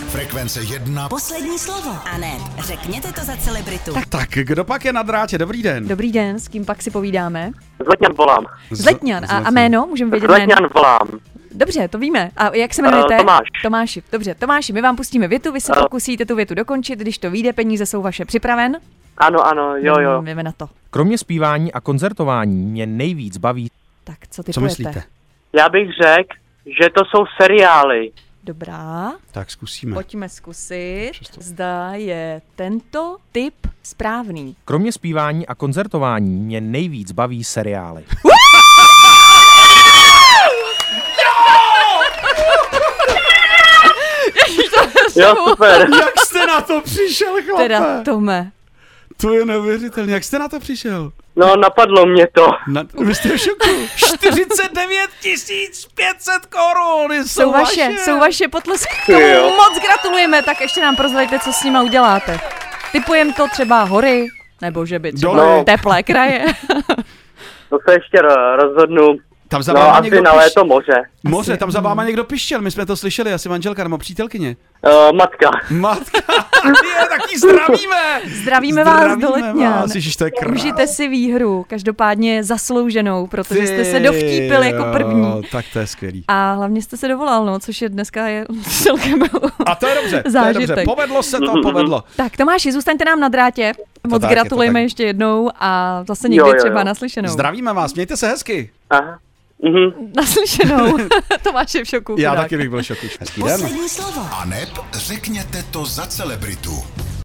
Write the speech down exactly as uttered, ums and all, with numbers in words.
Frekvence jedna. Poslední slovo. A ne, řekněte to za celebritu. Tak, tak, kdo pak je na drátě? Dobrý den. Dobrý den, s kým pak si povídáme? Z Letňan volám. Z Letňan. A, a jméno? Můžeme vědět Z Letňan jméno? volám. Dobře, to víme. A jak se jmenujete? Uh, Tomáš. Tomáši. Dobře, Tomáši, my vám pustíme větu, vy se Uh. pokusíte tu větu dokončit, když to vyjde, peníze jsou vaše. Připraven? Ano, ano, jo, jo. Jdeme na to. Kromě zpívání a koncertování mě nejvíc baví. Tak, co ty Co myslíte? Já bych řekl, že to jsou seriály. Dobrá, Tak zkusíme. pojďme zkusit. Přesto. Zda je tento typ správný. Kromě zpívání a koncertování mě nejvíc baví seriály. Jo, super. Jak jste na to přišel, chlape? Teda, Tome. To je neuvěřitelné. Jak jste na to přišel? No, napadlo mě to. Na, vy jste v šoku. čtyřicet devět tisíc pět set korun. Jsou, Jsou vaše, jsou vaše potlesky. Jo. Moc gratulujeme, tak ještě nám prozraďte, co s nima uděláte. Typujem to třeba hory, nebo že by třeba Doly. teplé kraje. To se ještě ro- rozhodnu. Tam za No, váma asi někdo na piš... léto moře. Moře, tam za váma někdo pištěl. My jsme to slyšeli, asi manželka nebo přítelkyně. Uh, matka. Matka, je, taky zdravíme. Zdravíme vás do Letňan. vás, ježiš, to je krás. Užijte si výhru, každopádně zaslouženou, protože jste se dovtípil jako jo, první. Tak to je skvělý. A hlavně jste se dovolal, no, což je dneska je celkem A to je dobře, to je zážitek. dobře. Povedlo se to, povedlo. Tak Tomáši, zůstaňte nám na drátě. Moc tak, je to gratulujeme tak. ještě jednou a zase někdy Jo, jo, třeba jo. naslyšenou. Zdravíme vás, mějte se hezky. Aha. Mhm. Naslyšenou. Tomáš je v šoku. Já chudák. taky bych byl v šoku. Hezký den. Poslední slovo. A neb řekněte to za celebritu.